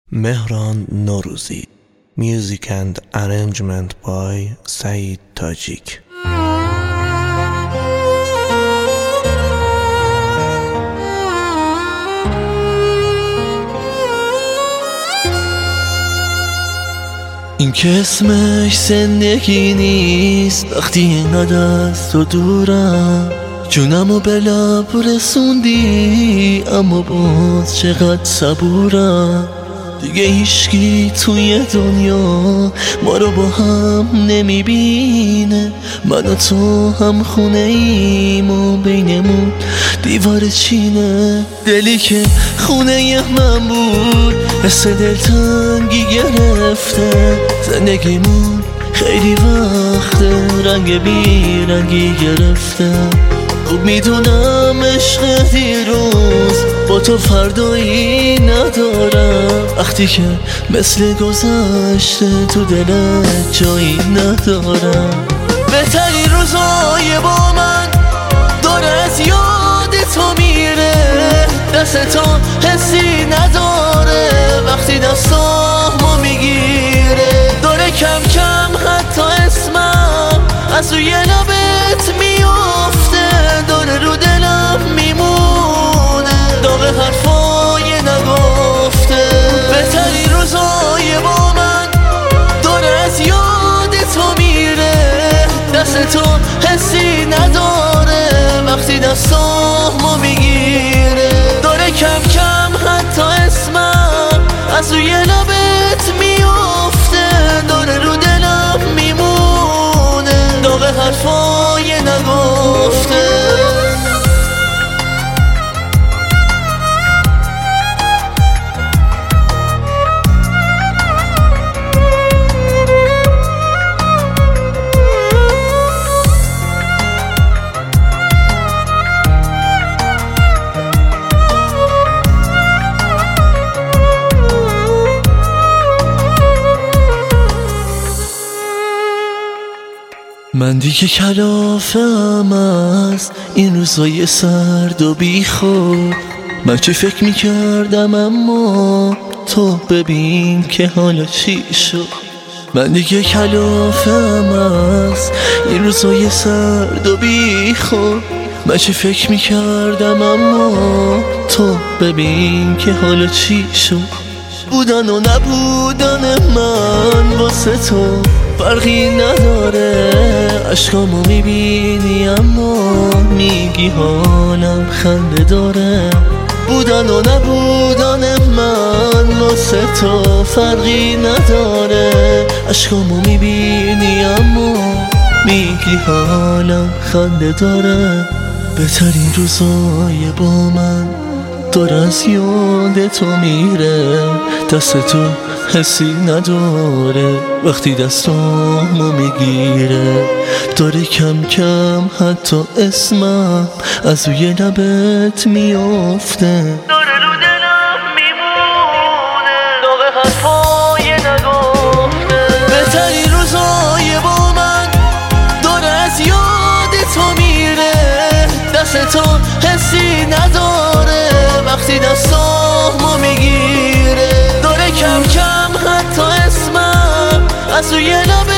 Mehran Noruzi. Music and arrangement by Saeed Tajik. این که اسمش زندگی نیست وقتی اینقدر از تو دورم، جونمو به لب رسوندی اما باز چقدر صبورم. دیگه هیچکی توی دنیا ما رو با هم نمیبینه، من و تو هم خونه ایم و بینمون دیوار چینه. دلی که خونه من بود حس دلتنگی گرفته، زندگیمون خیلی وقته رنگ بی رنگی گرفته. خوب میدونم عشق دیروز با تو فردایی ندارم، وقتی که مثل گذشته تو دلت جایی ندارم. بهترین روزای با من داره از یاد تو میره، دست تو حسی نداره وقتی دستامو میگیره. داره کم کم حتی اسمم از روی لبت میافته، داره رو دلم میمونه داغ حرفای نگفته. بهترین روزای با من داره از یاد تو میره، دست تو حسی نداره وقتی دستامو میگیره. داره کم کم حتی اسمم از روی لبت میافته، داره رو دلم میمونه داغ حرفای نگفته. من دیگه کلافم از این روزای سرد و بیخود، من چه فکر میکردم اما تو ببین که حالا چی شد. من دیگه کلافم از این روزای سرد و بیخود، من چه فکر میکردم اما تو ببین که حالا چی شد. بودن و نبودن من واسه تو فرقی نداره، عشقامو میبینی اما میگی حالم خنده داره. بودن و نبودن من واسه تو فرقی نداره، عشقامو میبینی اما میگی حالم خنده داره. بهترین روزای با من داره از یاد تو میره، دست تو حسی نداره وقتی دستامو میگیره. داره کم کم حتی اسمم از روی لبت میافته، داره رو دلم میمونه داغ حرفای نگفته. بهترین روزای با من داره از یاد تو میره، دست تو حسی نداره وقتی دستامو میگیره. داره کم کم حتی اسمم از روی لب